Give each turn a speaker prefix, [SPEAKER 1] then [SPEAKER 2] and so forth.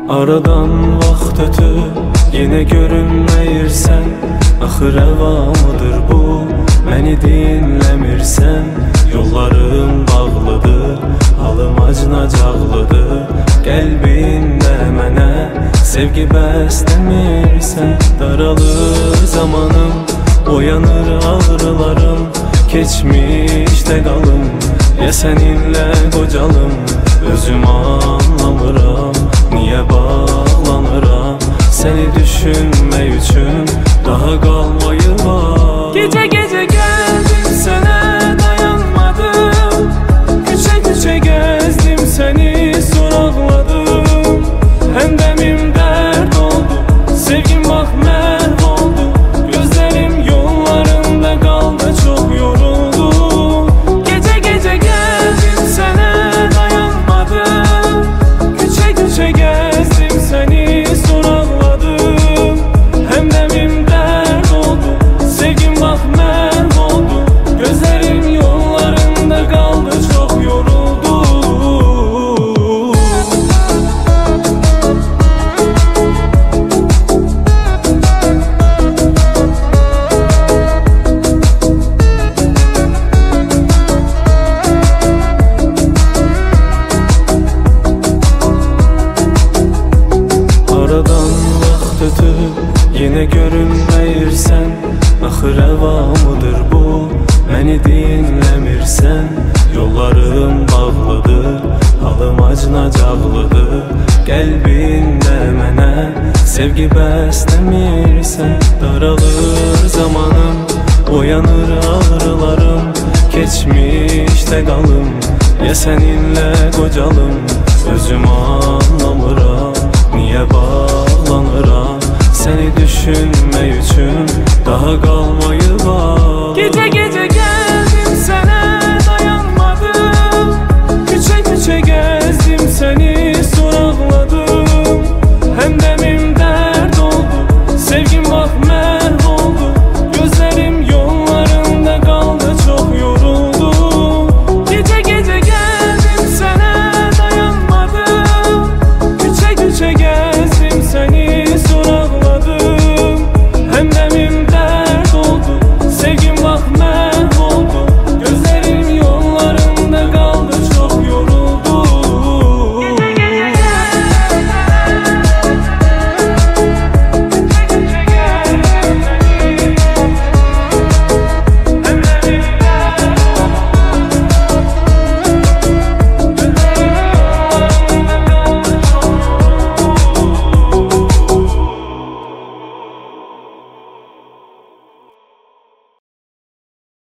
[SPEAKER 1] Aradan vaxt ötüb yenə görünməyirsən. Axı rəvamıdır bu, məni dinləmirsən. Yollarım bağlıdır, halım acınacaqlıdır. Qəlbində mənə sevgi bəsləmirsən. Daralır zamanım, oyanır ağrılarım. Keçmişdə qalım, ya səninlə qocalım. Özüm anlamıram, niyə bağlanıram. Səni düşünmək üçün daha qalmayı var. Gecə gecə gəldim sənə dayanmadım. Küçə küçə gəzdim səni soraqladım. Həmdəmim dərd oldu, sevgim bax məhv oldu. Gözlərim yollarında qaldı, çox yoruldum. Gecə gecə gəldim sənə dayanmadım. Küçə küçə gəzdim səni soraqladım. Həmdəmim dərd oldu, sevgim bax məhv oldu. Gözlərim yollarında qaldı, çox yoruldum. Aradan vaxt ötüb yenə görünməyirsən. Axı rəvamıdır bu, məni dinləmirsən. Yollarım bağlıdır, halım acınacaqlıdır. Qəlbində mənə sevgi bəsləmirsən. Daralır zamanım, oyanır ağrılarım. Keçmişdə qalım, ya səninlə qocalım. Özüm anlamıram, niyə bağlanıram. Səni düşünmək üçün daha qalmayı var. Gecə